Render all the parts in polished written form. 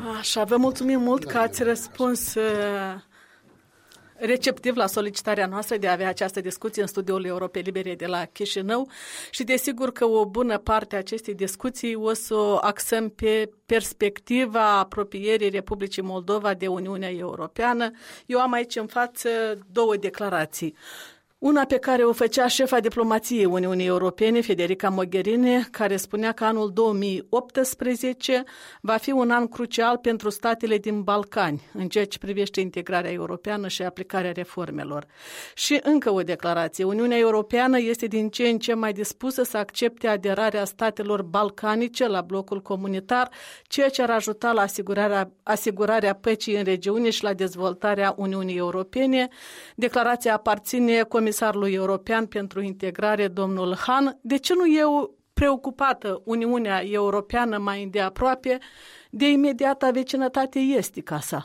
Așa, vă mulțumim mult că ați răspuns receptiv la solicitarea noastră de a avea această discuție în Studioul Europei Libere de la Chișinău și desigur că o bună parte a acestei discuții o să o axăm pe perspectiva apropierii Republicii Moldova de Uniunea Europeană. Eu am aici în față două declarații. Una pe care o făcea șefa diplomației Uniunii Europene, Federica Mogherini, care spunea că anul 2018 va fi un an crucial pentru statele din Balcani, în ceea ce privește integrarea europeană și aplicarea reformelor. Și încă o declarație. Uniunea Europeană este din ce în ce mai dispusă să accepte aderarea statelor balcanice la blocul comunitar, ceea ce ar ajuta la asigurarea păcii în regiune și la dezvoltarea Uniunii Europene. Declarația aparține Comisarului European pentru Integrare, domnul Han. De ce nu e preocupată Uniunea Europeană mai îndeaproape de imediata vecinătate estică sa?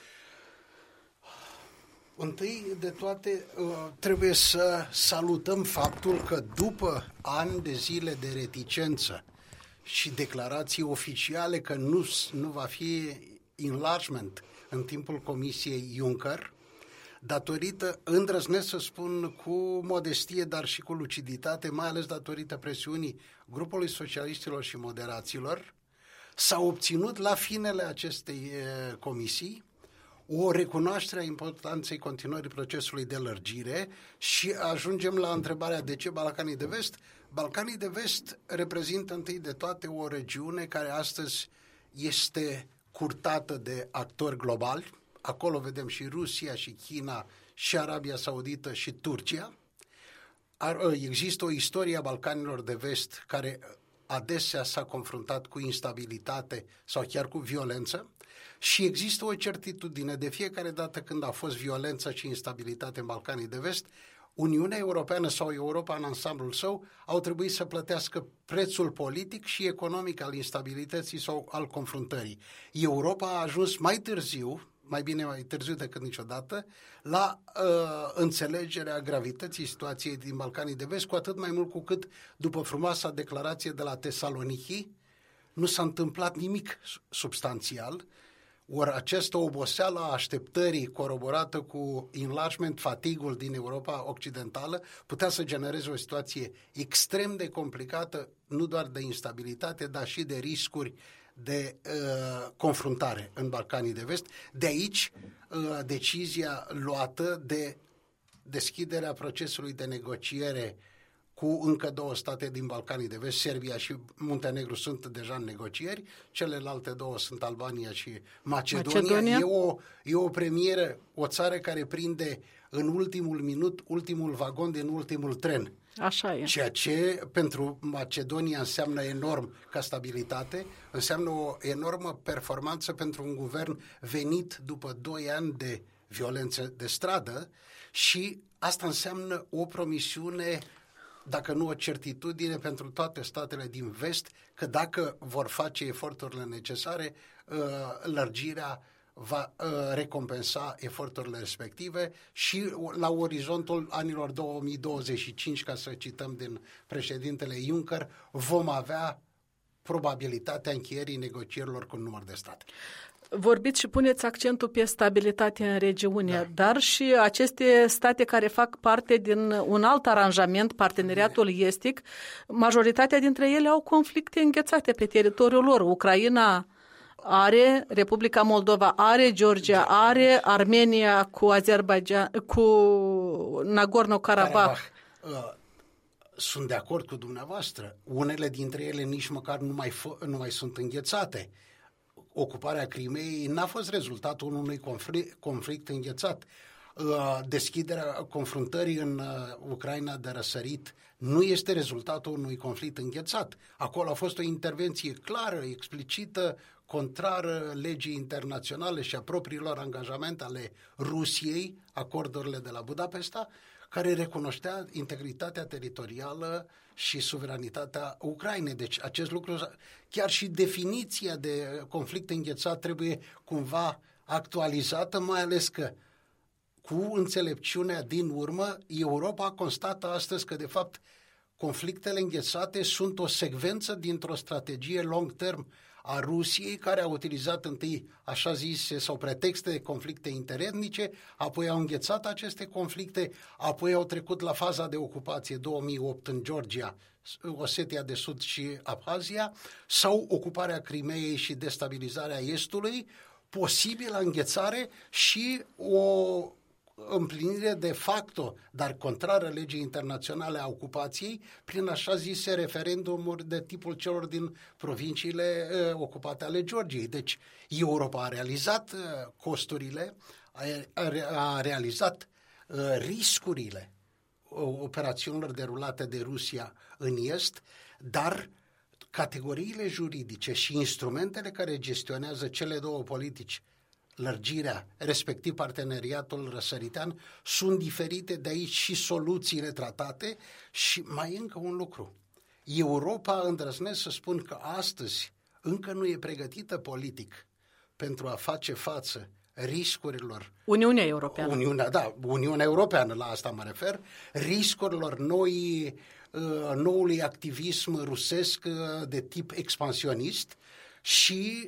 Întâi de toate, trebuie să salutăm faptul că după ani de zile de reticență și declarații oficiale că nu va fi enlargement în timpul Comisiei Juncker, datorită, îndrăznesc să spun cu modestie, dar și cu luciditate, mai ales datorită presiunii grupului socialiștilor și moderaților, s-a obținut la finele acestei comisii o recunoaștere a importanței continuării procesului de lărgire și ajungem la întrebarea de ce Balcanii de Vest. Balcanii de Vest reprezintă întâi de toate o regiune care astăzi este curtată de actori globali. Acolo vedem și Rusia, și China, și Arabia Saudită, și Turcia. Există o istorie a Balcanilor de Vest care adesea s-a confruntat cu instabilitate sau chiar cu violență și există o certitudine de fiecare dată când a fost violență și instabilitate în Balcanii de Vest, Uniunea Europeană sau Europa în ansamblul său au trebuit să plătească prețul politic și economic al instabilității sau al confruntării. Europa a ajuns mai târziu, mai bine mai târziu decât niciodată, la înțelegerea gravității situației din Balcanii de Vest, cu atât mai mult cu cât, după frumoasa declarație de la Tesaloniki, nu s-a întâmplat nimic substanțial, ori această oboseală a așteptării coroborată cu enlargement, fatigul din Europa Occidentală, putea să genereze o situație extrem de complicată, nu doar de instabilitate, dar și de riscuri de confruntare în Balcanii de Vest. De aici decizia luată de deschiderea procesului de negociere cu încă două state din Balcanii de Vest, Serbia și Muntenegru sunt deja în negocieri, celelalte două sunt Albania și Macedonia. E o premieră, o țară care prinde în ultimul minut ultimul vagon din ultimul tren. Așa e. Ceea ce pentru Macedonia înseamnă enorm ca stabilitate, înseamnă o enormă performanță pentru un guvern venit după 2 ani de violență de stradă și asta înseamnă o promisiune, dacă nu o certitudine pentru toate statele din vest, că dacă vor face eforturile necesare, lărgirea va recompensa eforturile respective și la orizontul anilor 2025, ca să cităm din președintele Juncker, vom avea probabilitatea încheierii negocierilor cu un număr de state. Vorbiți și puneți accentul pe stabilitate în regiune, dar și aceste state care fac parte din un alt aranjament, parteneriatul estic, majoritatea dintre ele au conflicte înghețate pe teritoriul lor. Ucraina are, Republica Moldova are, Georgia are, Armenia cu Azerbaijan, cu Nagorno-Karabakh. Sunt de acord cu dumneavoastră. Unele dintre ele nici măcar nu mai sunt înghețate. Ocuparea Crimeei n-a fost rezultatul unui conflict înghețat. Deschiderea confruntării în Ucraina de răsărit nu este rezultatul unui conflict înghețat. Acolo a fost o intervenție clară, explicită, contrară legii internaționale și a propriilor angajamente ale Rusiei, acordurile de la Budapesta, care recunoștea integritatea teritorială și suveranitatea Ucrainei. Deci acest lucru, chiar și definiția de conflict înghețat trebuie cumva actualizată, mai ales că cu înțelepciunea din urmă, Europa constată astăzi că de fapt conflictele înghețate sunt o secvență dintr-o strategie long term a Rusiei, care a utilizat întâi așa zise sau pretexte de conflicte interetnice, apoi au înghețat aceste conflicte, apoi au trecut la faza de ocupație 2008 în Georgia, Osetia de Sud și Abhazia, sau ocuparea Crimeei și destabilizarea Estului, posibilă înghețare și o împlinire de facto, dar contrară legii internaționale a ocupației, prin așa zise referendumuri de tipul celor din provinciile ocupate ale Georgiei. Deci Europa a realizat costurile, a realizat riscurile operațiunilor derulate de Rusia în Est, dar categoriile juridice și instrumentele care gestionează cele două politici, lărgirea, respectiv parteneriatul răsăritean, sunt diferite, de aici și soluțiile tratate. Și mai încă un lucru. Europa, îndrăznesc să spun că astăzi încă nu e pregătită politic pentru a face față riscurilor. Uniunea Europeană. Uniunea Europeană, la asta mă refer, riscurilor noului activism rusesc de tip expansionist și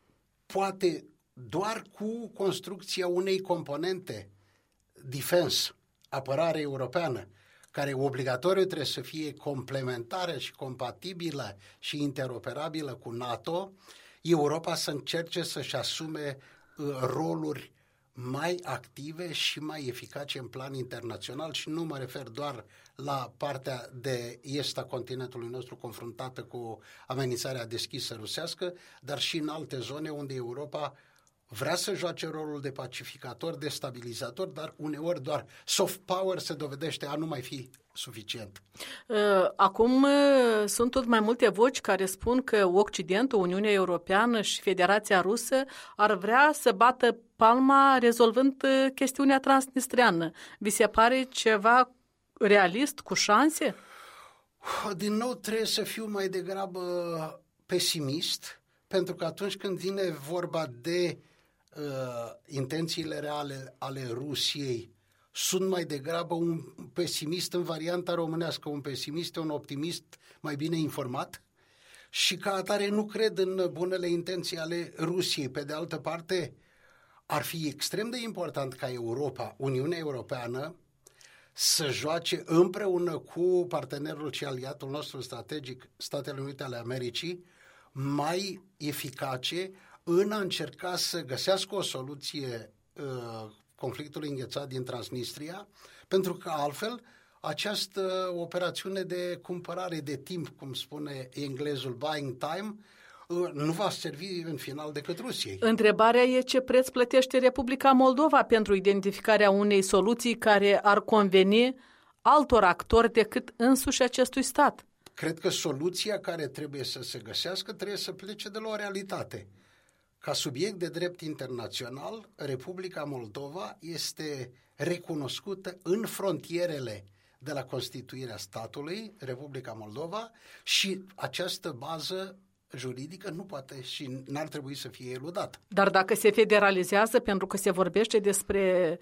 poate doar cu construcția unei componente defense, apărare europeană, care obligatoriu trebuie să fie complementară și compatibilă și interoperabilă cu NATO, Europa să încerce să-și asume roluri mai active și mai eficace în plan internațional și nu mă refer doar la partea de est a continentului nostru confruntată cu amenințarea deschisă rusească, dar și în alte zone unde Europa vrea să joace rolul de pacificator, de stabilizator, dar uneori doar soft power se dovedește a nu mai fi suficient. Acum sunt tot mai multe voci care spun că Occidentul, Uniunea Europeană și Federația Rusă ar vrea să bată palma rezolvând chestiunea transnistreană. Vi se pare ceva realist, cu șanse? Din nou trebuie să fiu mai degrabă pesimist, pentru că atunci când vine vorba de intențiile reale ale Rusiei, sunt mai degrabă un pesimist în varianta românească, un pesimist, un optimist mai bine informat și ca atare nu cred în bunele intenții ale Rusiei. Pe de altă parte, ar fi extrem de important ca Europa, Uniunea Europeană, să joace împreună cu partenerul și aliatul nostru strategic, Statele Unite ale Americii, mai eficace în a încerca să găsească o soluție conflictului înghețat din Transnistria, pentru că altfel această operațiune de cumpărare de timp, cum spune englezul buying time, nu va servi în final decât Rusiei. Întrebarea e ce preț plătește Republica Moldova pentru identificarea unei soluții care ar conveni altor actori decât însuși acestui stat. Cred că soluția care trebuie să se găsească trebuie să plece de la o realitate. Ca subiect de drept internațional, Republica Moldova este recunoscută în frontierele de la constituirea statului, Republica Moldova, și această bază juridică nu poate și n-ar trebui să fie eludată. Dar dacă se federalizează, pentru că se vorbește despre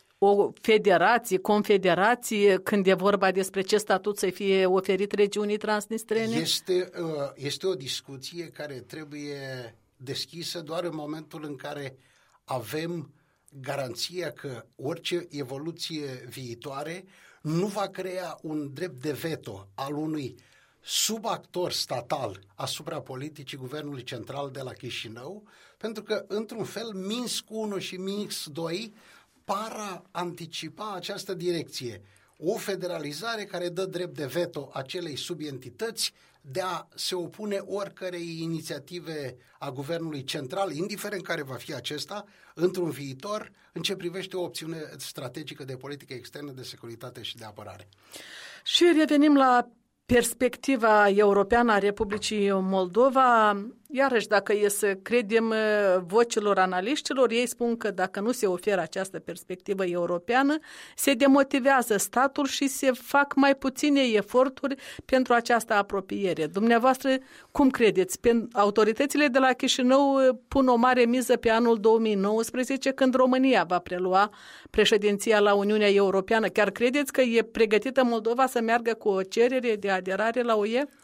o federație, confederație, când e vorba despre ce statut să fie oferit regiunii transnistrene? Este o discuție care trebuie deschisă doar în momentul în care avem garanția că orice evoluție viitoare nu va crea un drept de veto al unui subactor statal asupra politicii guvernului central de la Chișinău, pentru că, într-un fel, Minsk 1 și Minsk 2 par a anticipa această direcție. O federalizare care dă drept de veto acelei subentități de a se opune oricărei inițiative a guvernului central, indiferent care va fi acesta, într-un viitor, în ce privește o opțiune strategică de politică externă, de securitate și de apărare. Și revenim la perspectiva europeană a Republicii Moldova. Iarăși, dacă e să credem vocilor analiștilor, ei spun că dacă nu se oferă această perspectivă europeană, se demotivează statul și se fac mai puține eforturi pentru această apropiere. Dumneavoastră, cum credeți? Autoritățile de la Chișinău pun o mare miză pe anul 2019, când România va prelua președinția la Uniunea Europeană. Chiar credeți că e pregătită Moldova să meargă cu o cerere de aderare la UE?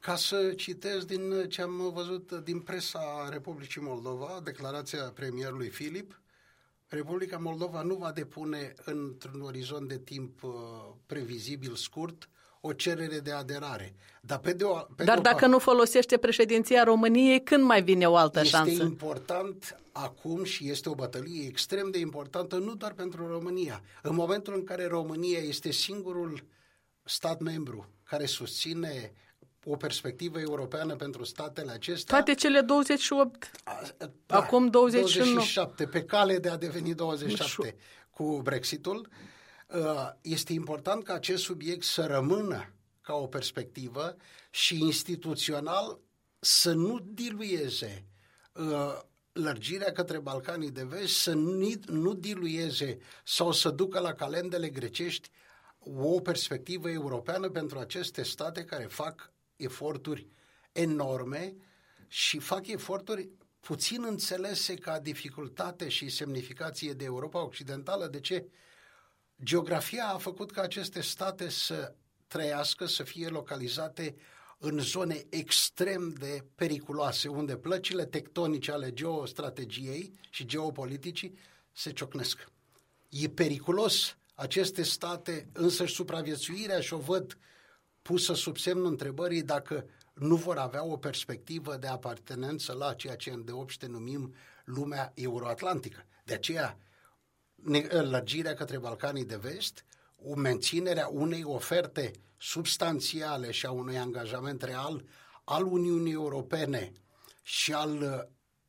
Ca să citez din ce am văzut din presa Republicii Moldova, declarația premierului Filip, Republica Moldova nu va depune într-un orizont de timp previzibil scurt o cerere de aderare. Dar dacă nu folosește președinția României, când mai vine o altă șansă? Este important acum și este o bătălie extrem de importantă, nu doar pentru România. În momentul în care România este singurul stat membru care susține o perspectivă europeană pentru statele acestea. Toate cele 28, acum 27, pe cale de a deveni 27 cu Brexitul. Este important ca acest subiect să rămână ca o perspectivă și instituțional să nu dilueze lărgirea către Balcanii de Vest, să nu dilueze sau să ducă la calendele grecești o perspectivă europeană pentru aceste state care fac eforturi enorme și fac eforturi puțin înțelese ca dificultate și semnificație de Europa Occidentală. De ce? Geografia a făcut ca aceste state să trăiască, să fie localizate în zone extrem de periculoase, unde plăcile tectonice ale geostrategiei și geopoliticii se ciocnesc. E periculos aceste state, însă supraviețuirea și-o văd pusă sub semnul întrebării dacă nu vor avea o perspectivă de apartenență la ceea ce îndeopște numim lumea euroatlantică. De aceea, lărgirea către Balcanii de Vest, menținerea unei oferte substanțiale și a unui angajament real al Uniunii Europene și al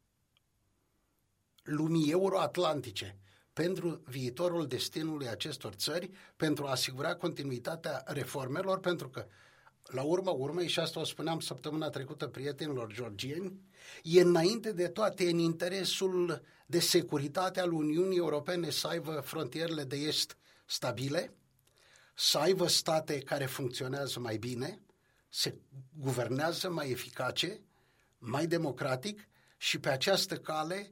lumii euroatlantice pentru viitorul destinului acestor țări, pentru a asigura continuitatea reformelor, pentru că, la urma urmei, și asta o spuneam săptămâna trecută prietenilor georgieni, e înainte de toate în interesul de securitate al Uniunii Europene să aibă frontierele de est stabile, să aibă state care funcționează mai bine, se guvernează mai eficace, mai democratic și pe această cale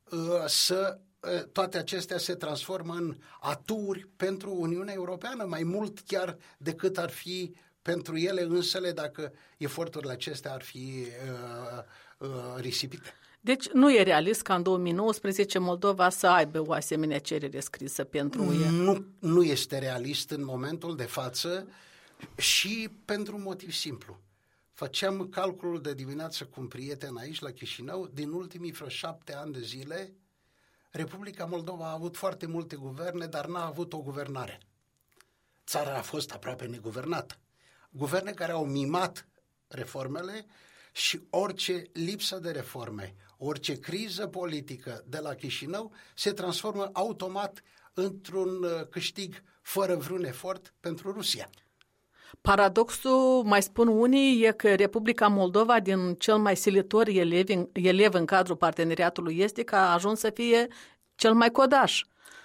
toate acestea se transformă în aturi pentru Uniunea Europeană, mai mult chiar decât ar fi pentru ele însele dacă eforturile acestea ar fi risipite. Deci nu e realist ca în 2019 Moldova să aibă o asemenea cerere scrisă pentru UE? Nu este realist în momentul de față și pentru un motiv simplu. Făceam calculul de dimineață cu un prieten aici la Chișinău, din ultimii vreo 7 ani de zile, Republica Moldova a avut foarte multe guverne, dar n-a avut o guvernare. Țara a fost aproape neguvernată. Guverne care au mimat reformele și orice lipsă de reforme, orice criză politică de la Chișinău se transformă automat într-un câștig fără vreun efort pentru Rusia. Paradoxul, mai spun unii, e că Republica Moldova, din cel mai silitor elev în cadrul parteneriatului estic, a ajuns să fie cel mai codaș.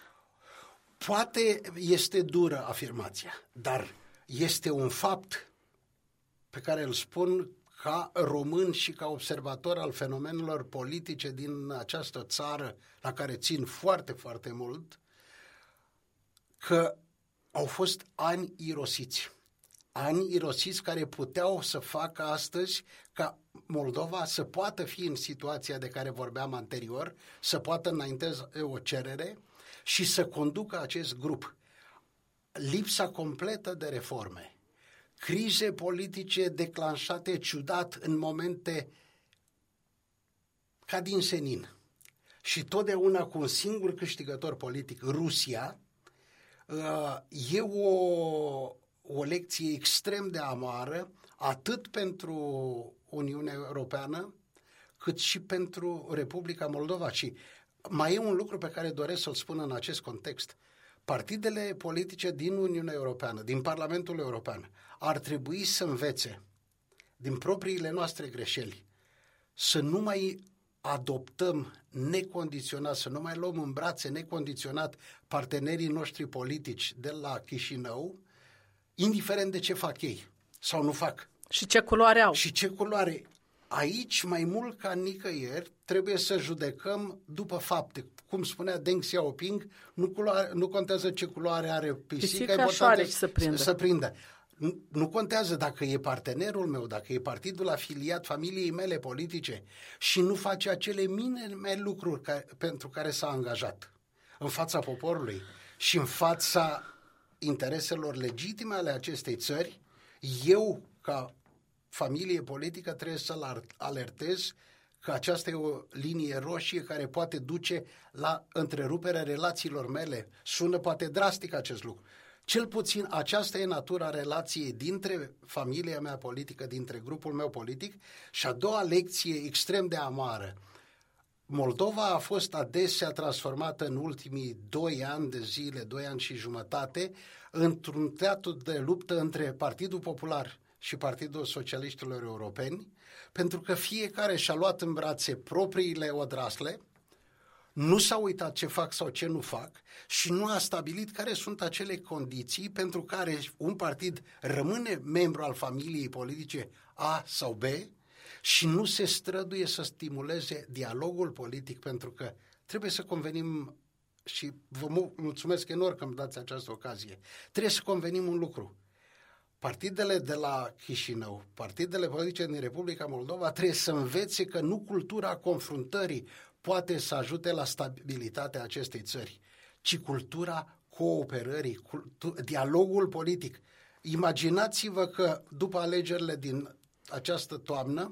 Poate este dură afirmația, dar este un fapt pe care îl spun ca român și ca observator al fenomenelor politice din această țară, la care țin foarte, foarte mult, că au fost ani irosiți. Ani irosiți care puteau să facă astăzi ca Moldova să poată fi în situația de care vorbeam anterior, să poată înainteza o cerere și să conducă acest grup. Lipsa completă de reforme, crize politice declanșate ciudat în momente ca din senin și totdeauna cu un singur câștigător politic, Rusia, e o lecție extrem de amară, atât pentru Uniunea Europeană, cât și pentru Republica Moldova. Și mai e un lucru pe care doresc să-l spun în acest context. Partidele politice din Uniunea Europeană, din Parlamentul European, ar trebui să învețe din propriile noastre greșeli, să nu mai adoptăm necondiționat, să nu mai luăm în brațe necondiționat partenerii noștri politici de la Chișinău, indiferent de ce fac ei sau nu fac. Și ce culoare au. Și ce culoare. Aici, mai mult ca nicăieri, trebuie să judecăm după fapte. Cum spunea Deng Xiaoping, nu contează ce culoare are pisica, e important să prindă. Nu contează dacă e partenerul meu, dacă e partidul afiliat familiei mele politice și nu face acele minime lucruri pentru care s-a angajat în fața poporului și în fața intereselor legitime ale acestei țări, eu, ca familie politică, trebuie să-l alertez că aceasta e o linie roșie care poate duce la întreruperea relațiilor mele. Sună poate drastic acest lucru. Cel puțin aceasta e natura relației dintre familia mea politică, dintre grupul meu politic. Și a doua lecție extrem de amară. Moldova a fost adesea transformată în ultimii 2 ani de zile, 2 ani și jumătate, într-un teatru de luptă între Partidul Popular și Partidul Socialiștilor Europeni, pentru că fiecare și-a luat în brațe propriile odrasle, nu s-a uitat ce fac sau ce nu fac și nu a stabilit care sunt acele condiții pentru care un partid rămâne membru al familiei politice A sau B și nu se străduie să stimuleze dialogul politic, pentru că trebuie să convenim, și vă mulțumesc enorm că îmi dați această ocazie, trebuie să convenim un lucru. Partidele de la Chișinău, partidele politice din Republica Moldova trebuie să învețe că nu cultura confruntării poate să ajute la stabilitatea acestei țări, ci cultura cooperării, dialogul politic. Imaginați-vă că după alegerile din această toamnă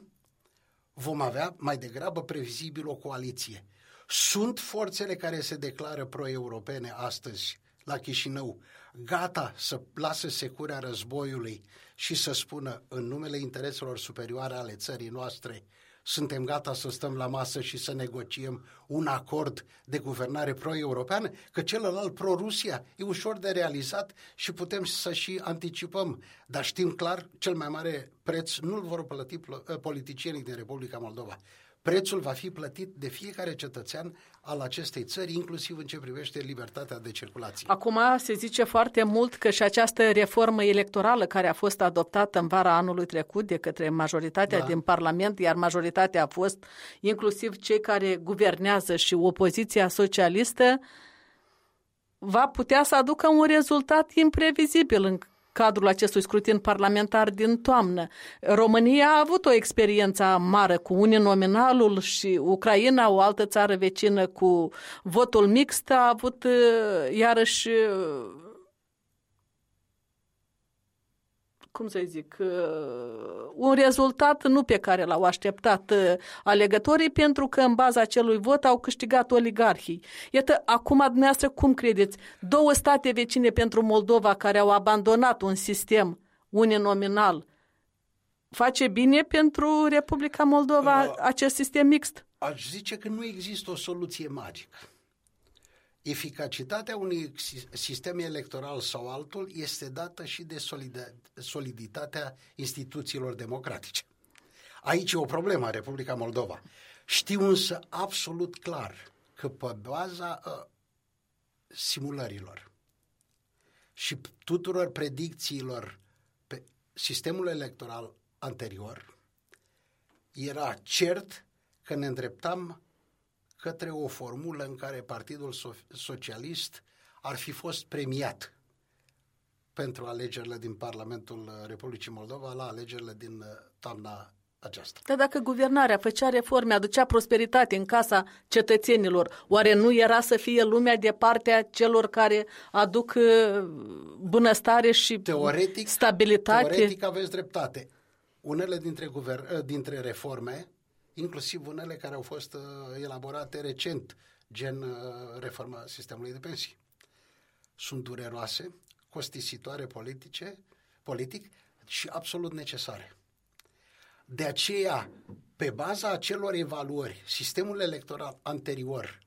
vom avea mai degrabă previzibil o coaliție. Sunt forțele care se declară pro-europene astăzi la Chișinău, gata să lasă securea războiului și să spună în numele intereselor superioare ale țării noastre, suntem gata să stăm la masă și să negociem un acord de guvernare pro-europeană, că celălalt pro-Rusia e ușor de realizat și putem să și anticipăm. Dar știm clar, cel mai mare preț nu-l vor plăti politicienii din Republica Moldova. Prețul va fi plătit de fiecare cetățean al acestei țări, inclusiv în ce privește libertatea de circulație. Acum se zice foarte mult că și această reformă electorală care a fost adoptată în vara anului trecut de către majoritatea din Parlament, iar majoritatea a fost inclusiv cei care guvernează și opoziția socialistă, va putea să aducă un rezultat imprevizibil în cadrul acestui scrutin parlamentar din toamnă. România a avut o experiență amară cu uninominalul și Ucraina, o altă țară vecină, cu votul mixt, a avut iarăși, cum să zic, un rezultat nu pe care l-au așteptat alegătorii, pentru că în baza acelui vot au câștigat oligarhii. Iată, acum dumneavoastră cum credeți? 2 state vecine pentru Moldova care au abandonat un sistem uninominal, face bine pentru Republica Moldova acest sistem mixt? Aș zice că nu există o soluție magică. Eficacitatea unui sistem electoral sau altul este dată și de soliditatea instituțiilor democratice. Aici e o problemă în Republica Moldova. Știu însă absolut clar că pe baza simulărilor și tuturor predicțiilor pe sistemul electoral anterior, era cert că ne îndreptam către o formulă în care Partidul Socialist ar fi fost premiat pentru alegerile din Parlamentul Republicii Moldova la alegerile din toamna aceasta. Dar dacă guvernarea făcea reforme, aducea prosperitate în casa cetățenilor, oare nu era să fie lumea de partea celor care aduc bunăstare și stabilitate? Teoretic aveți dreptate. Unele dintre reforme, inclusiv unele care au fost elaborate recent, gen reforma sistemului de pensii, sunt dureroase, costisitoare politic și absolut necesare. De aceea, pe baza acelor evaluări, sistemul electoral anterior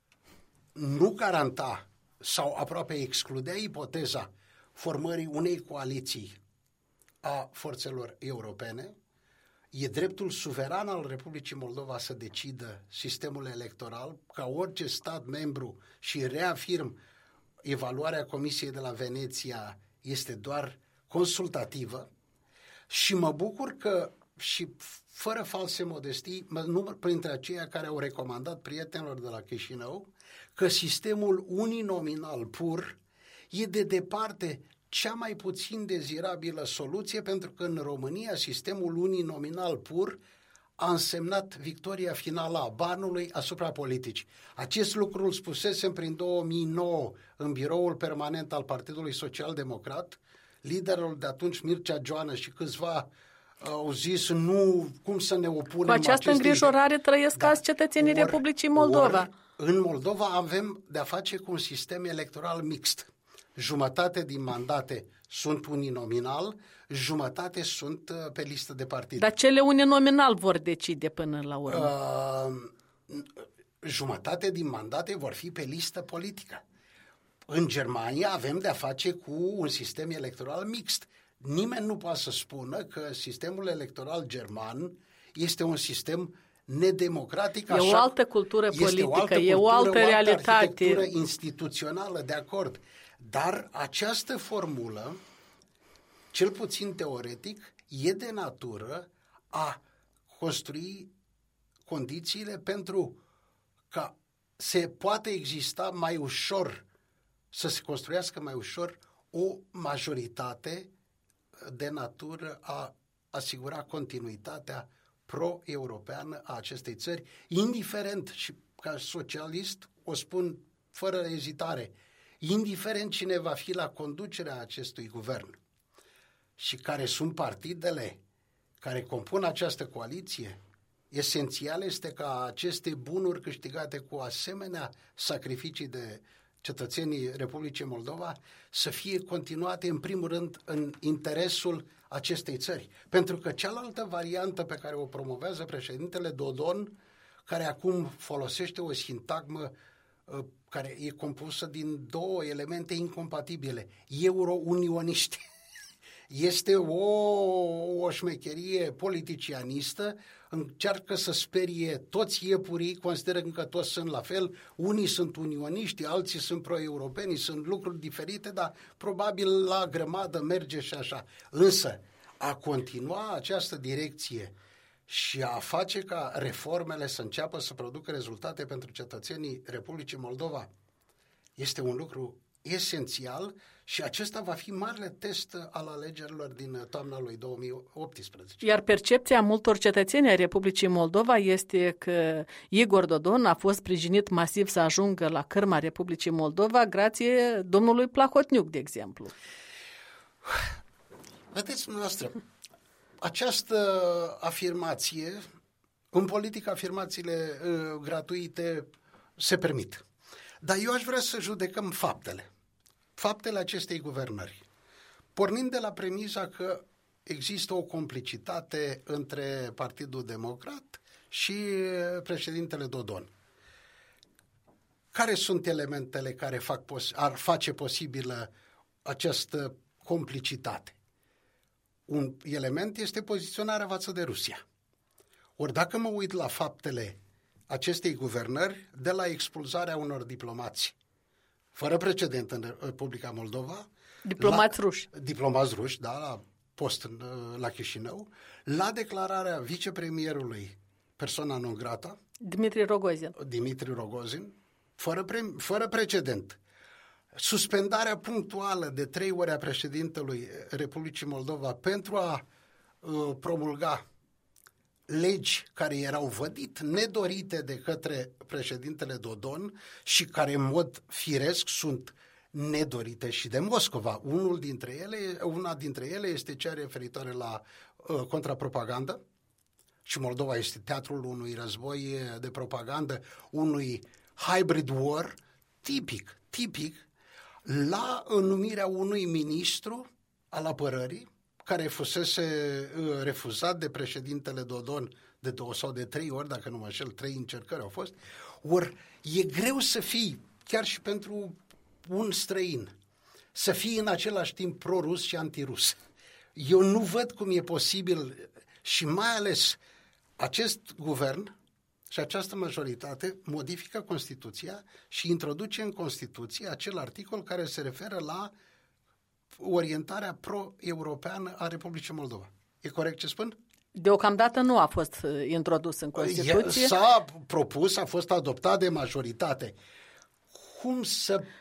nu garanta sau aproape excludea ipoteza formării unei coaliții a forțelor europene. E dreptul suveran al Republicii Moldova să decidă sistemul electoral, ca orice stat membru, și reafirm, evaluarea Comisiei de la Veneția este doar consultativă și mă bucur că, și fără false modestii, mă număr printre aceia care au recomandat prietenilor de la Chișinău că sistemul uninominal pur e de departe cea mai puțin dezirabilă soluție, pentru că în România sistemul uninominal pur a însemnat victoria finală a banului asupra politicii. Acest lucru îl spusesem prin 2009 în biroul permanent al Partidului Social Democrat. Liderul de atunci, Mircea Joană, și câțiva au zis nu, cum să ne opunem. Cu această îngrijorare trăiesc azi cetățenii Republicii Moldova. În Moldova avem de-a face cu un sistem electoral mixt. Jumătate din mandate sunt uninominal, jumătate sunt pe listă de partid. Dar cele uninominal vor decide până la urmă. Jumătate din mandate vor fi pe listă politică. În Germania avem de-a face cu un sistem electoral mixt. Nimeni nu poate să spună că sistemul electoral german este un sistem nedemocratic. E o altă cultură politică, e o altă realitate. Arhitectură instituțională, de acord. Dar această formulă, cel puțin teoretic, e de natură a construi condițiile pentru ca se poate exista mai ușor, să se construiască mai ușor o majoritate de natură a asigura continuitatea pro-europeană a acestei țări, indiferent, și ca socialist o spun fără ezitare, indiferent cine va fi la conducerea acestui guvern și care sunt partidele care compun această coaliție, esențial este ca aceste bunuri câștigate cu asemenea sacrificii de cetățenii Republicii Moldova să fie continuate în primul rând în interesul acestei țări. Pentru că cealaltă variantă pe care o promovează președintele Dodon, care acum folosește o sintagmă care e compusă din două elemente incompatibile, euro-unioniști. Este o șmecherie politicianistă, încearcă să sperie toți iepurii, considerând că toți sunt la fel, unii sunt unioniști, alții sunt pro-europeni, sunt lucruri diferite, dar probabil la grămadă merge și așa. Însă, a continua această direcție și a face ca reformele să înceapă să producă rezultate pentru cetățenii Republicii Moldova este un lucru esențial și acesta va fi marele test al alegerilor din toamna lui 2018. Iar percepția multor cetățeni ai Republicii Moldova este că Igor Dodon a fost sprijinit masiv să ajungă la cârma Republicii Moldova grație domnului Plahotniuc, de exemplu. Vedeți dumneavoastră, această afirmație, în politică afirmațiile gratuite se permit. Dar eu aș vrea să judecăm faptele acestei guvernări, pornind de la premisa că există o complicitate între Partidul Democrat și președintele Dodon. Care sunt elementele care ar face posibilă această complicitate? Un element este poziționarea față de Rusia. Ori dacă mă uit la faptele acestei guvernări, de la expulzarea unor diplomați fără precedent în Republica Moldova, diplomați ruși, da, la post la Chișinău, la declararea vicepremierului persoana non grata, Dimitri Rogozin, fără precedent. Suspendarea punctuală de 3 ori a președintelui Republicii Moldova pentru a promulga legi care erau vădit nedorite de către președintele Dodon și care în mod firesc sunt nedorite și de Moscova. Una dintre ele este cea referitoare la contrapropagandă și Moldova este teatrul unui război de propagandă, unui hybrid war tipic la numirea unui ministru al apărării care fusese refuzat de președintele Dodon de 2 sau de 3 ori, dacă nu mă înșel, 3 încercări au fost. Ori e greu să fii, chiar și pentru un străin, să fii în același timp pro-rus și antirus. Eu nu văd cum e posibil și mai ales acest guvern și această majoritate modifică Constituția și introduce în Constituție acel articol care se referă la orientarea pro-europeană a Republicii Moldova. E corect ce spun? Deocamdată nu a fost introdus în Constituție. S-a propus, a fost adoptat de majoritate. Cum să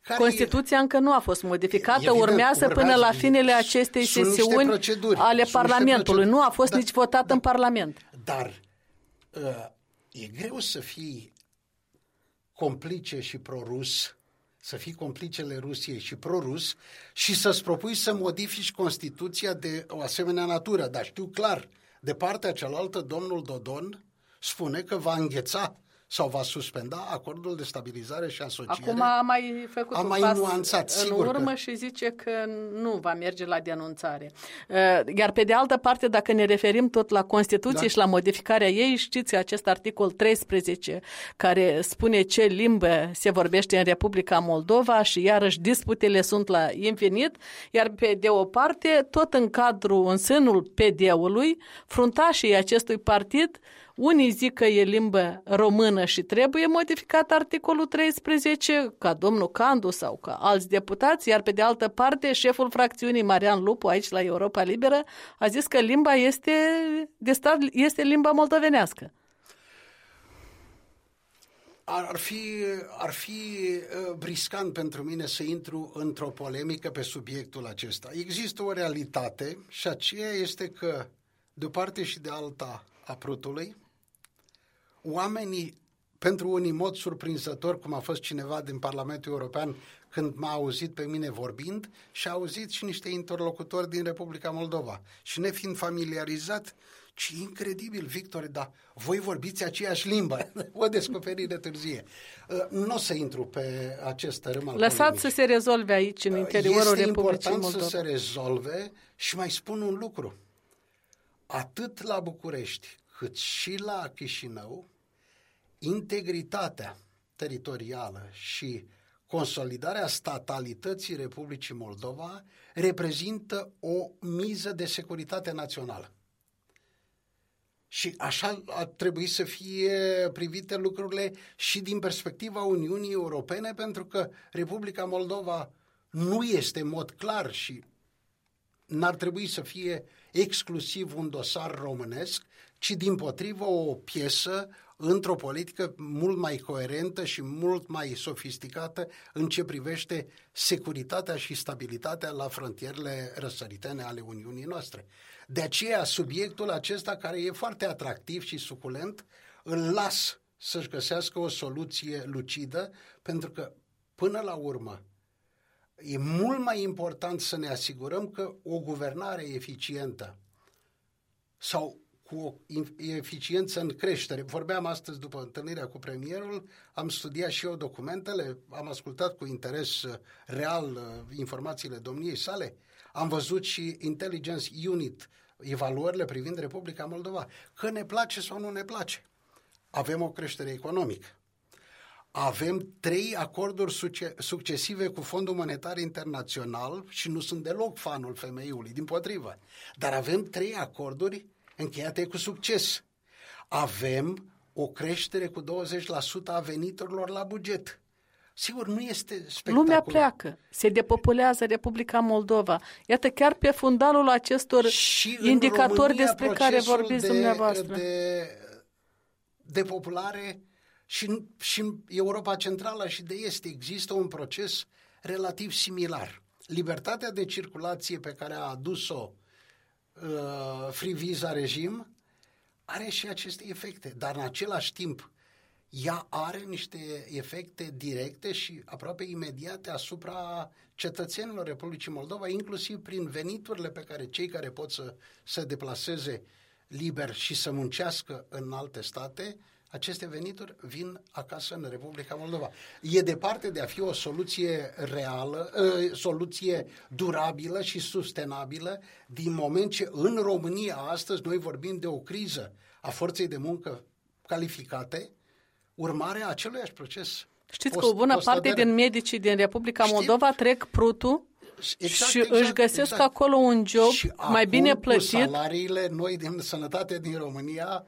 Constituția încă nu a fost modificată, urmează până la finele acestei sesiuni ale Parlamentului. Nu a fost nici votat în Parlament. Dar e greu să fii complice și prorus, să fii complicele Rusiei și prorus și să-ți propui să modifici Constituția de o asemenea natură. Dar știu clar, de partea cealaltă, domnul Dodon spune că va îngheța sau va suspenda acordul de stabilizare și asociere. Acum a mai făcut un pas nuanțat, în sigur urmă și zice că nu va merge la denunțare. Iar pe de altă parte, dacă ne referim tot la Constituție și la modificarea ei, știți acest articol 13 care spune ce limbă se vorbește în Republica Moldova și iarăși disputele sunt la infinit, iar pe de o parte, tot în sânul PD-ului, fruntașii acestui partid, unii zic că e limbă română și trebuie modificat articolul 13, ca domnul Candu sau ca alți deputați, iar pe de altă parte, șeful fracțiunii Marian Lupu, aici la Europa Liberă, a zis că limba este limba moldovenească. Ar fi briscant pentru mine să intru într-o polemică pe subiectul acesta. Există o realitate și aceea este că de o parte și de alta a prutului, oamenii, pentru unii mod surprinzător, cum a fost cineva din Parlamentul European când m-a auzit pe mine vorbind, și a auzit și niște interlocutori din Republica Moldova. Și nefiind familiarizat, ci incredibil, Victor, dar voi vorbiți aceeași limbă. O descoperire târzie. Nu o să intru pe acest tărâm al Lăsați să se rezolve aici, în interiorul Republicii Moldova. Este important să se rezolve și mai spun un lucru. Atât la București, cât și la Chișinău, integritatea teritorială și consolidarea statalității Republicii Moldova reprezintă o miză de securitate națională. Și așa ar trebui să fie privite lucrurile și din perspectiva Uniunii Europene, pentru că Republica Moldova nu este în mod clar și n-ar trebui să fie exclusiv un dosar românesc, ci dimpotrivă o piesă într-o politică mult mai coerentă și mult mai sofisticată în ce privește securitatea și stabilitatea la frontierele răsăritene ale Uniunii noastre. De aceea, subiectul acesta, care e foarte atractiv și suculent, îl las să-și găsească o soluție lucidă, pentru că, până la urmă, e mult mai important să ne asigurăm că o guvernare eficientă sau cu o eficiență în creștere. Vorbeam astăzi după întâlnirea cu premierul, am studiat și eu documentele, am ascultat cu interes real informațiile domniei sale, am văzut și Intelligence Unit, evaluările privind Republica Moldova. Că ne place sau nu ne place. Avem o creștere economică. Avem 3 acorduri succesive cu Fondul Monetar Internațional și nu sunt deloc fanul femeiului, dimpotrivă. Dar avem 3 acorduri încheiate cu succes. Avem o creștere cu 20% a veniturilor la buget. Sigur, nu este spectaculos. Lumea pleacă, se depopulează Republica Moldova. Iată, chiar pe fundalul acestor indicatori România, despre care vorbiți dumneavoastră. De populare și în Europa Centrală și de Est există un proces relativ similar. Libertatea de circulație pe care a adus-o free visa regim are și aceste efecte, dar în același timp ea are niște efecte directe și aproape imediate asupra cetățenilor Republicii Moldova, inclusiv prin veniturile pe care cei care pot să se deplaseze liber și să muncească în alte state, aceste venituri vin acasă în Republica Moldova. E departe de a fi o soluție reală, soluție durabilă și sustenabilă, din moment ce în România astăzi noi vorbim de o criză a forței de muncă calificate, urmarea aceluiași proces. Știți că o bună parte din medicii din Republica Moldova trec prutul și își găsesc acolo un job mai bine plătit. Cu salariile noi din sănătate din România,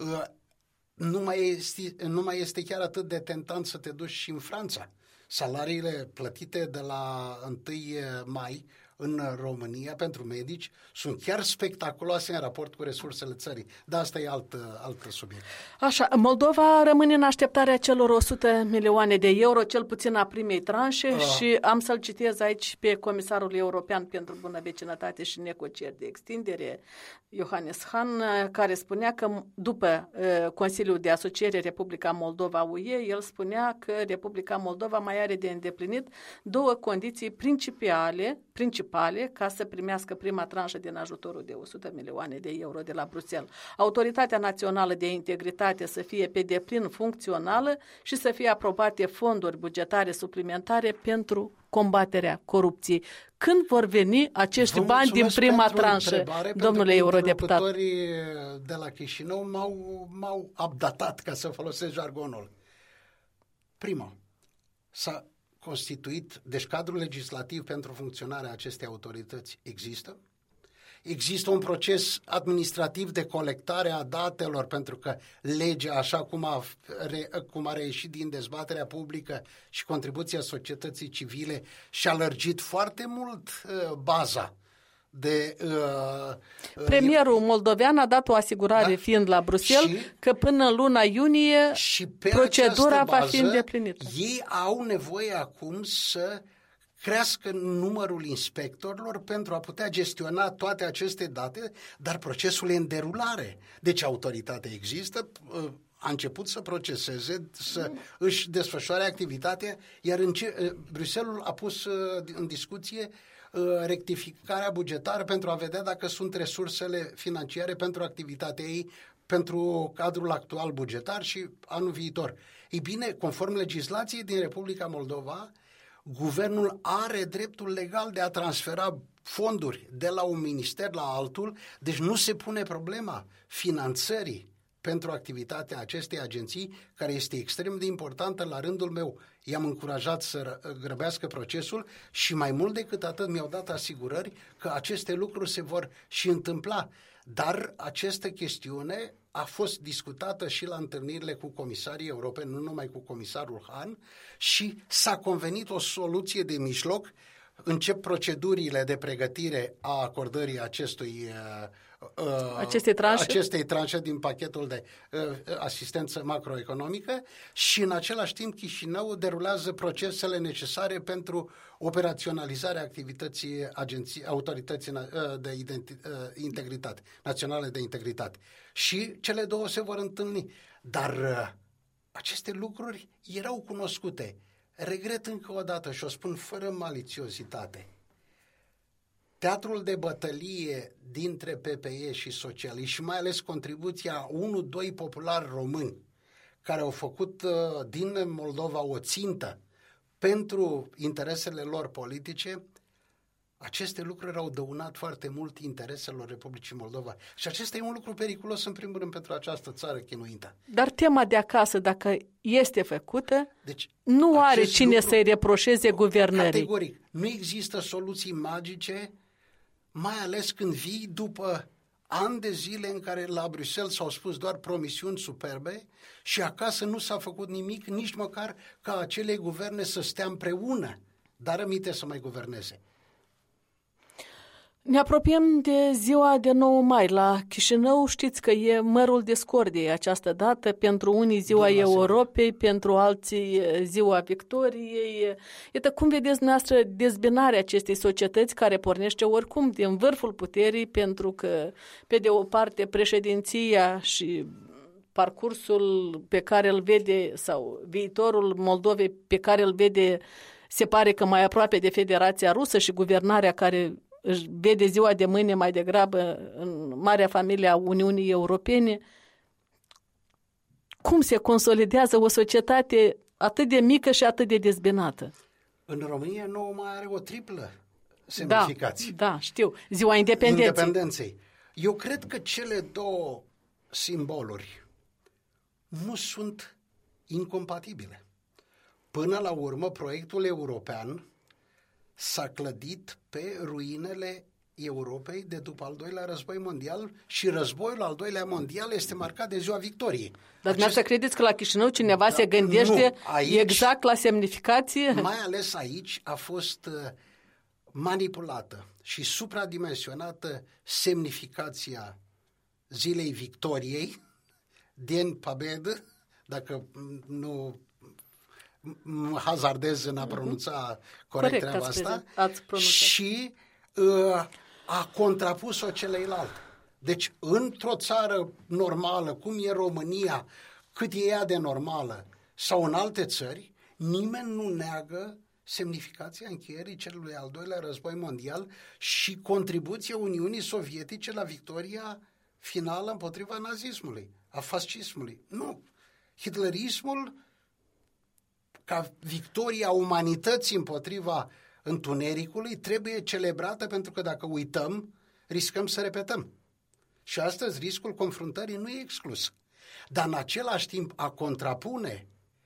nu mai este chiar atât de tentant să te duci și în Franța. Salariile plătite de la 1 mai în România pentru medici sunt chiar spectaculoase în raport cu resursele țării. Dar asta e alt subiect. Așa, Moldova rămâne în așteptarea celor 100 milioane de euro, cel puțin a primei tranșe și am să-l citez aici pe Comisarul European pentru Bună Vecinătate și Negocieri de Extindere, Johannes Hahn, care spunea că după Consiliul de Asociere Republica Moldova-UE, el spunea că Republica Moldova mai are de îndeplinit două condiții principale ca să primească prima tranșă din ajutorul de 100 milioane de euro de la Bruxelles. Autoritatea Națională de Integritate să fie pe deplin funcțională și să fie aprobate fonduri bugetare suplimentare pentru combaterea corupției. Când vor veni acești bani din prima tranșă, domnule eurodeputat? Interlocutorii de la Chișinău m-au updatat, ca să folosesc jargonul. Prima, s-a constituit, deci cadrul legislativ pentru funcționarea acestei autorități există. Există un proces administrativ de colectare a datelor, pentru că legea, așa cum a reieșit din dezbaterea publică și contribuția societății civile, și-a lărgit foarte mult baza. Premierul moldovean a dat o asigurare, fiind la Bruxelles, că până în luna iunie procedura va fi îndeplinită. Ei au nevoie acum să crească numărul inspectorilor pentru a putea gestiona toate aceste date, dar procesul e în derulare. Deci autoritatea există, a început să proceseze, să își desfășoare activitatea, iar Bruxelles a pus în discuție rectificarea bugetară pentru a vedea dacă sunt resursele financiare pentru activitatea ei, pentru cadrul actual bugetar și anul viitor. Ei bine, conform legislației din Republica Moldova, guvernul are dreptul legal de a transfera fonduri de la un minister la altul, deci nu se pune problema finanțării pentru activitatea acestei agenții, care este extrem de importantă. La rândul meu i-am încurajat să grăbească procesul și mai mult decât atât mi-au dat asigurări că aceste lucruri se vor și întâmpla. Dar această chestiune a fost discutată și la întâlnirile cu comisarii europeni, nu numai cu comisarul Hahn, și s-a convenit o soluție de mijloc. Încep procedurile de pregătire a acordării acestei tranșe din pachetul de asistență macroeconomică și în același timp Chișinău derulează procesele necesare pentru operaționalizarea activității autorității de integritate, naționale de integritate. Și cele două se vor întâlni. Dar aceste lucruri erau cunoscute. Regret încă o dată și o spun fără malițiozitate. Teatrul de bătălie dintre PPE și socialiști și mai ales contribuția 1-2 populari români care au făcut din Moldova o țintă pentru interesele lor politice, aceste lucruri au dăunat foarte mult intereselor Republicii Moldova. Și acesta e un lucru periculos, în primul rând, pentru această țară chinuită. Dar tema de acasă, dacă este făcută, deci, nu are cine să-i reproșeze guvernării. Categoric. Nu există soluții magice, mai ales când vii după ani de zile în care la Bruxelles s-au spus doar promisiuni superbe și acasă nu s-a făcut nimic, nici măcar ca acele guverne să stea împreună, dar rămite să mai guverneze. Ne apropiem de ziua de 9 mai. La Chișinău știți că e mărul discordiei această dată, pentru unii ziua Europei, pentru alții ziua Victoriei. Iată, cum vedeți dumneavoastră dezbinarea acestei societăți care pornește oricum din vârful puterii, pentru că, pe de o parte, președinția și parcursul pe care îl vede, sau viitorul Moldovei pe care îl vede, se pare că mai aproape de Federația Rusă și guvernarea care își vede ziua de mâine mai degrabă în marea familie a Uniunii Europene. Cum se consolidează o societate atât de mică și atât de dezbinată? În România 9 mai are o triplă semnificație. Da, știu. Ziua Independenței. Eu cred că cele două simboluri nu sunt incompatibile. Până la urmă, proiectul european s-a clădit pe ruinele Europei de după al doilea război mondial și războiul al doilea mondial este marcat de ziua Victoriei. Dar dumneavoastră credeți că la Chișinău cineva se gândește aici, exact la semnificație? Mai ales aici a fost manipulată și supradimensionată semnificația zilei victoriei, din Победы, dacă nu hazardez în a pronunța corect treaba asta, și a contrapus-o celeilalte. Deci, într-o țară normală, cum e România, cât e ea de normală, sau în alte țări, nimeni nu neagă semnificația încheierii celui al doilea război mondial și contribuția Uniunii Sovietice la victoria finală împotriva nazismului, a fascismului. Nu. Hitlerismul, ca victoria umanității împotriva întunericului, trebuie celebrată, pentru că dacă uităm, riscăm să repetăm. Și astăzi riscul confruntării nu e exclus. Dar în același timp a contrapune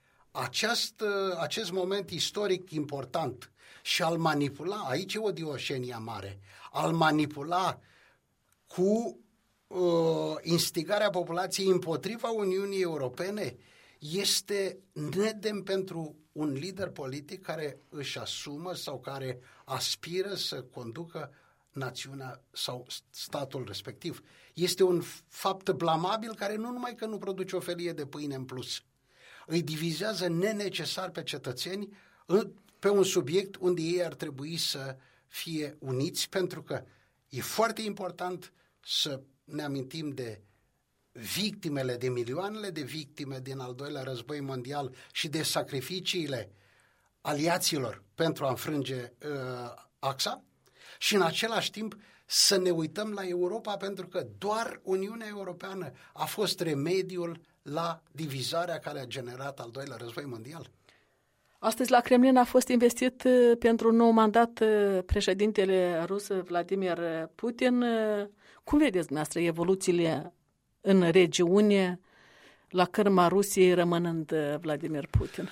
acest moment istoric important și al manipula, aici e o dioșenia mare, al manipula cu instigarea populației împotriva Uniunii Europene, este nedemn pentru un lider politic care își asumă sau care aspiră să conducă națiunea sau statul respectiv. Este un fapt blamabil care nu numai că nu produce o felie de pâine în plus, îi divizează nenecesar pe cetățeni pe un subiect unde ei ar trebui să fie uniți, pentru că e foarte important să ne amintim de victimele, de milioanele de victime din al doilea război mondial și de sacrificiile aliaților pentru a înfrânge axa, și în același timp să ne uităm la Europa, pentru că doar Uniunea Europeană a fost remediul la divizarea care a generat al doilea război mondial. Astăzi la Kremlin a fost investit pentru un nou mandat președintele rus Vladimir Putin. Cum vedeți dumneavoastră evoluțiile în regiune, la cârma Rusiei rămânând Vladimir Putin?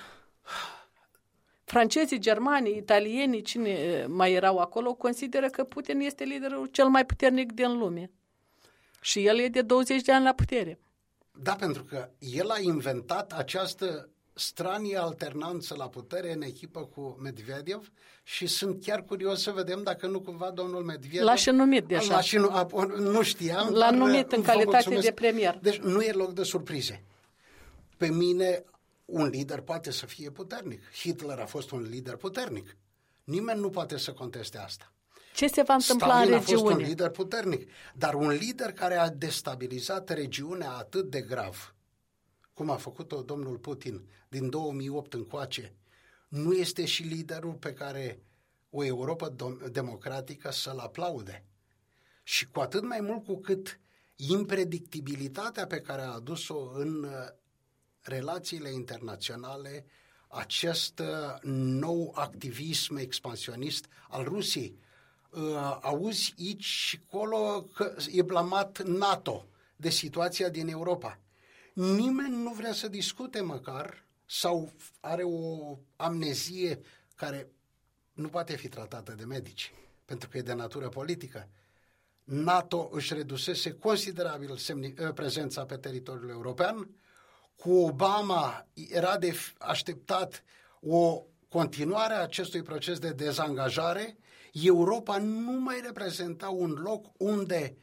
Francezii, germanii, italienii, cine mai erau acolo, consideră că Putin este liderul cel mai puternic din lume. Și el e de 20 de ani la putere. Da, pentru că el a inventat această stranie alternanță la putere în echipă cu Medvedev și sunt chiar curios să vedem dacă nu cumva domnul Medvedev... L-a și numit deja. Nu știam. L-a numit în calitate de premier. Deci nu e loc de surprize. Pe mine, un lider poate să fie puternic. Hitler a fost un lider puternic. Nimeni nu poate să conteste asta. Ce se va întâmpla Stalin în regiune? a fost un lider puternic, dar un lider care a destabilizat regiunea atât de grav, cum a făcut-o domnul Putin din 2008 încoace, nu este și liderul pe care o Europa democratică să-l aplaude. Și cu atât mai mult cu cât impredictibilitatea pe care a adus-o în relațiile internaționale, acest nou activism expansionist al Rusiei. Auzi aici și acolo că e blamat NATO de situația din Europa. Nimeni nu vrea să discute măcar, sau are o amnezie care nu poate fi tratată de medici, pentru că e de natură politică. NATO își redusese considerabil prezența pe teritoriul european. Cu Obama era de așteptat o continuare a acestui proces de dezangajare. Europa nu mai reprezenta un loc unde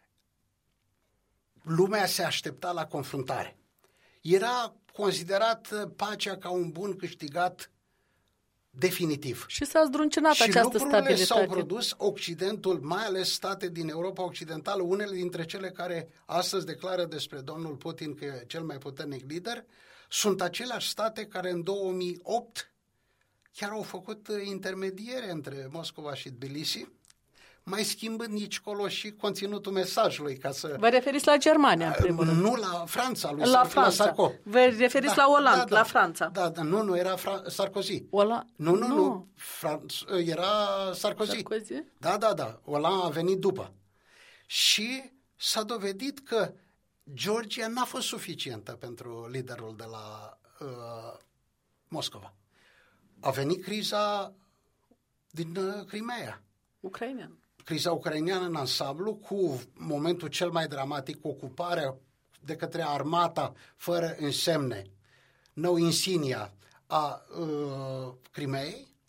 lumea se aștepta la confruntare. Era considerat pacea ca un bun câștigat definitiv. Și s-a zdruncinat această stabilitate. Și lucrurile s-au produs, Occidentul, mai ales state din Europa Occidentală, unele dintre cele care astăzi declară despre domnul Putin că e cel mai puternic lider, sunt aceleași state care în 2008 chiar au făcut intermediere între Moscova și Tbilisi, mai schimbând nici colo și conținutul mesajului. Ca să... Vă referiți la Germania, în primul rând. Nu la Franța, la Franța. Vă referiți la Hollande, la Franța. Da, nu era Sarkozy. Nu. Era Sarkozy. Da. Hollande a venit după. Și s-a dovedit că Georgia n-a fost suficientă pentru liderul de la Moscova. A venit criza din Crimea. Ucrainean. Criza ucraineană în ansamblu, cu momentul cel mai dramatic, ocuparea de către armata fără însemne, no insignia a Crimeei,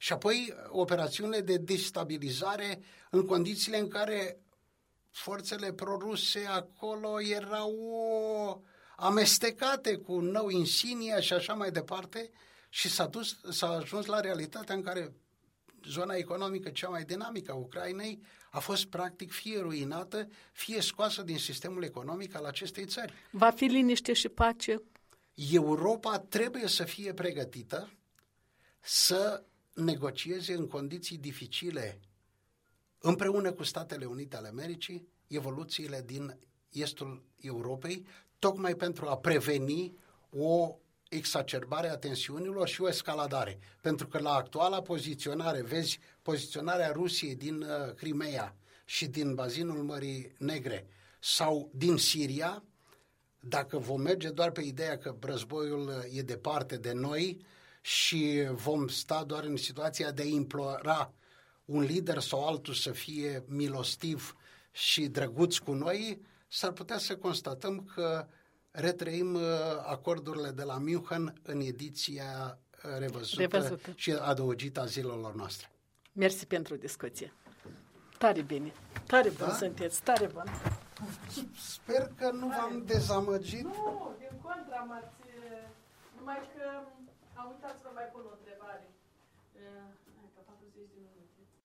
Și apoi operațiunile de destabilizare în condițiile în care forțele proruse acolo erau amestecate cu nou Insignia și așa mai departe și s-a ajuns la realitatea în care zona economică cea mai dinamică a Ucrainei a fost practic fie ruinată, fie scoasă din sistemul economic al acestei țări. Va fi liniște și pace? Europa trebuie să fie pregătită să negocieze în condiții dificile împreună cu Statele Unite ale Americii evoluțiile din estul Europei, tocmai pentru a preveni o exacerbare a tensiunilor și o escaladare. Pentru că la actuala poziționare, vezi poziționarea Rusiei din Crimea și din bazinul Mării Negre sau din Siria, dacă vom merge doar pe ideea că războiul e departe de noi și vom sta doar în situația de a implora un lider sau altul să fie milostiv și drăguț cu noi, s-ar putea să constatăm că retrăim acordurile de la München în ediția revăzută și adăugită a zilelor noastre. Mersi pentru discuție. Tare bine. Tare bun sunteți, tare bun. Sper că nu v-am dezamăgit. Nu, din contra, numai că am uitat să vă mai pun o întrebare. Hai, că 40 de minute.